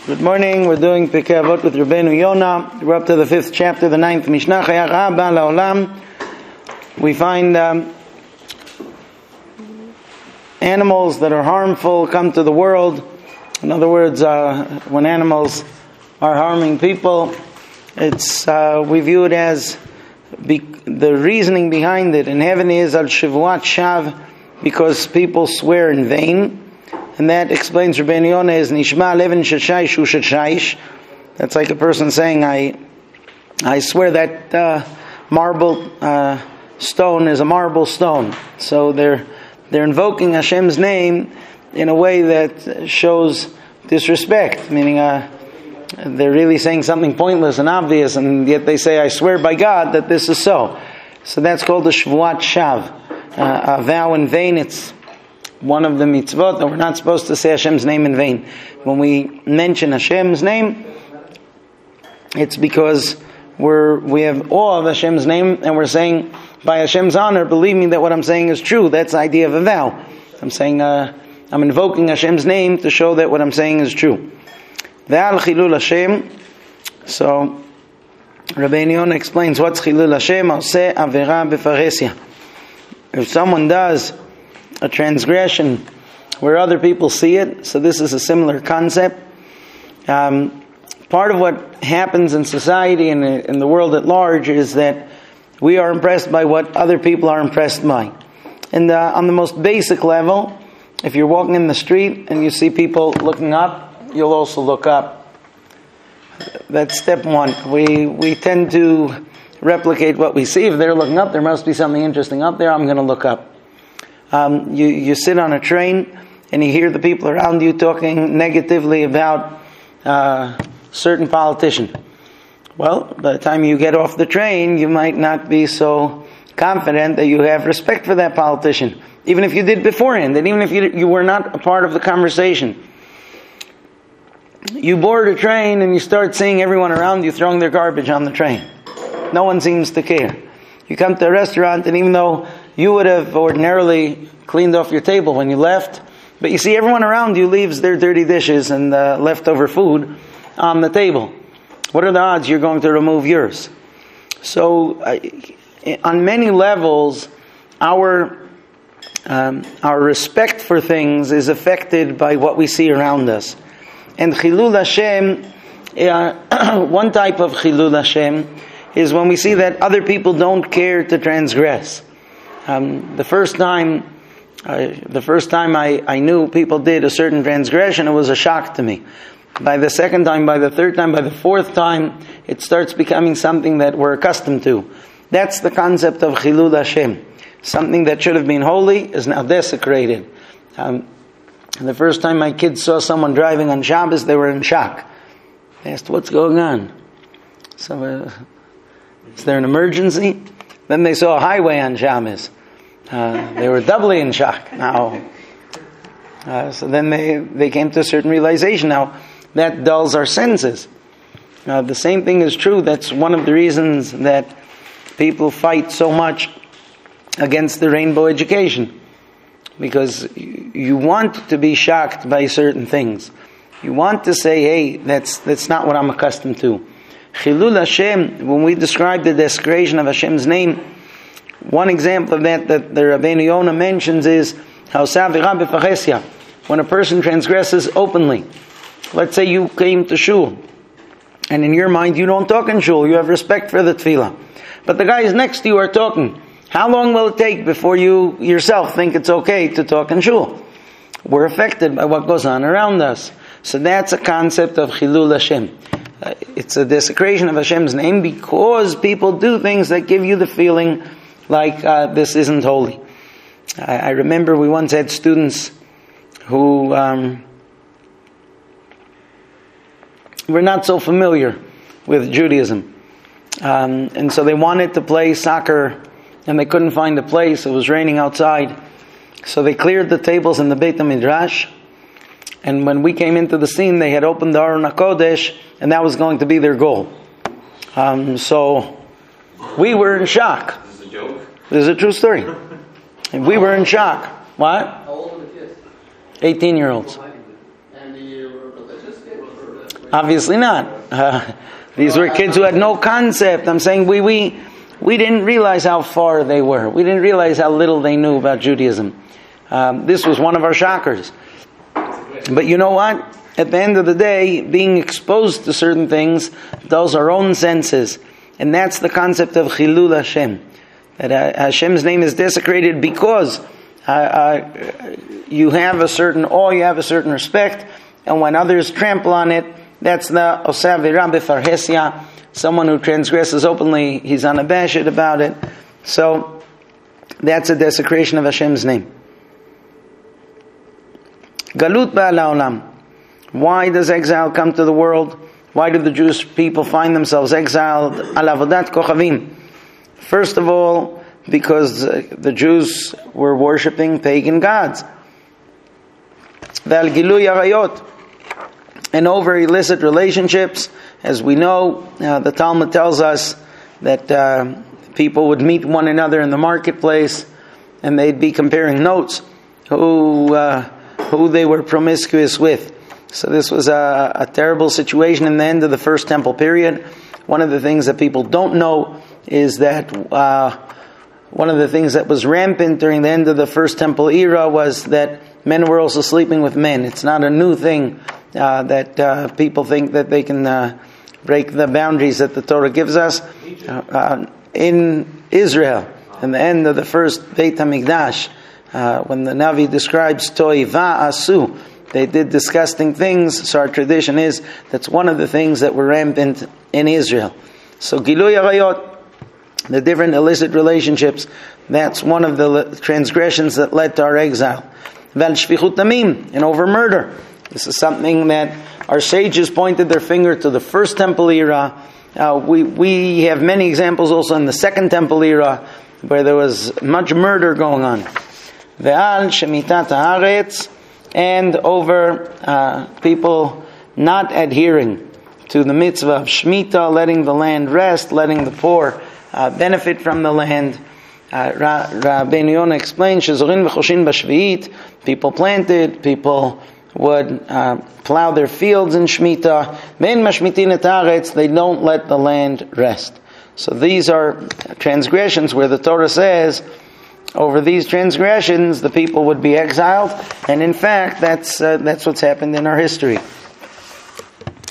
Good morning. We're doing Pirkei Avot with Rabbeinu Yonah. We're up to the 5th chapter, the 9th Mishnah. Chaya Ra Ba La'olam. We find animals that are harmful come to the world. In other words, when animals are harming people, it's we view it as the reasoning behind it in heaven is al Shavuat Shav, because people swear in vain. And that explains Rabbeinu Yonah is Nishma Levin Shashaish Ushashaish. That's like a person saying, I swear that marble stone is a marble stone. So they're invoking Hashem's name in a way that shows disrespect, meaning they're really saying something pointless and obvious, and yet they say, I swear by God that this is so. So that's called the Shvuat Shav, a vow in vain. It's one of the mitzvot that we're not supposed to say Hashem's name in vain. When we mention Hashem's name, it's because we have awe of Hashem's name, and we're saying, by Hashem's honor, believe me that what I'm saying is true. That's the idea of a vow. I'm saying, I'm invoking Hashem's name to show that what I'm saying is true. Ve'al chilul Hashem. So, Rabbeinu Yonah explains what's chilul Hashem. Oseh avera befaresia. If someone does a transgression where other people see it, so this is a similar concept. Part of what happens in society and in the world at large is that we are impressed by what other people are impressed by. And on the most basic level, if you're walking in the street and you see people looking up, you'll also look up. That's step one. We tend to replicate what we see. If they're looking up, there must be something interesting up there, I'm going to look up. You sit on a train and you hear the people around you talking negatively about certain politician. Well, by the time you get off the train, you might not be so confident that you have respect for that politician, even if you did beforehand, and even if you were not a part of the conversation. You board a train and you start seeing everyone around you throwing their garbage on the train. No one seems to care. You come to a restaurant, and even though you would have ordinarily cleaned off your table when you left, but you see everyone around you leaves their dirty dishes and leftover food on the table. What are the odds you're going to remove yours? So, on many levels, our respect for things is affected by what we see around us. And Chilul Hashem, one type of Chilul Hashem is when we see that other people don't care to transgress. The first time I knew people did a certain transgression, it was a shock to me. By the second time, by the third time, by the fourth time, it starts becoming something that we're accustomed to. That's the concept of Chilul Hashem. Something that should have been holy is now desecrated. The first time my kids saw someone driving on Shabbos, they were in shock. They asked, what's going on? So, is there an emergency? Then they saw a highway on Shabbos. They were doubly in shock. Now, so then they came to a certain realization. Now, that dulls our senses. The same thing is true. That's one of the reasons that people fight so much against the rainbow education. Because you want to be shocked by certain things. You want to say, hey, that's not what I'm accustomed to. Chilul Hashem, when we describe the desecration of Hashem's name, one example of that the Rabbeinu Yonah mentions is when a person transgresses openly. Let's say you came to shul, and in your mind you don't talk in shul, you have respect for the tefillah. But the guys next to you are talking. How long will it take before you yourself think it's okay to talk in shul? We're affected by what goes on around us. So that's a concept of Chilul Hashem. It's a desecration of Hashem's name because people do things that give you the feeling like this isn't holy. I remember we once had students who were not so familiar with Judaism. And so they wanted to play soccer and they couldn't find a place. It was raining outside. So they cleared the tables in the Beit HaMidrash. And when we came into the scene, they had opened the Aron HaKodesh, and that was going to be their goal. So we were in shock. Is this a joke? This is a true story. And we were in shock. What? How old are the kids? 18-year-olds. And the religious kids? Obviously not. These were kids who had no concept. I'm saying we didn't realize how far they were. We didn't realize how little they knew about Judaism. This was one of our shockers. But you know what? At the end of the day, being exposed to certain things dulls our own senses. And that's the concept of Chilul Hashem. That Hashem's name is desecrated because you have a certain awe, you have a certain respect, and when others trample on it, that's the Oseh Avera B'Farhesia. Someone who transgresses openly, he's unabashed about it. So that's a desecration of Hashem's name. Galut ba'al ha'olam. Why does exile come to the world? Why do the Jewish people find themselves exiled? Al avodat kochavim. First of all, because the Jews were worshipping pagan gods. Ve'al gilui arayot. And over illicit relationships, as we know, the Talmud tells us that people would meet one another in the marketplace, and they'd be comparing notes who they were promiscuous with. So this was a terrible situation in the end of the First Temple period. One of the things that people don't know is that one of the things that was rampant during the end of the First Temple era was that men were also sleeping with men. It's not a new thing that people think that they can break the boundaries that the Torah gives us. In Israel, in the end of the first Beit HaMikdash, when the Navi describes Toiva Asu, they did disgusting things. So our tradition is that's one of the things that were rampant in Israel. So Gilui Arayot, the different illicit relationships, that's one of the transgressions that led to our exile. Vel Shfichut Damim, and over murder. This is something that our sages pointed their finger to the First Temple era. We have many examples also in the Second Temple era where there was much murder going on. Ve'al Shemitat Haaretz, and over people not adhering to the mitzvah of Shemitah, letting the land rest, letting the poor benefit from the land. Rabbeinu Yonah explains, Shezorin v'choshin b'shvi'it, people planted, people would plow their fields in Shemitah. Ve'en mashmitin et haaretz, they don't let the land rest. So these are transgressions where the Torah says, over these transgressions, the people would be exiled, and in fact, that's what's happened in our history.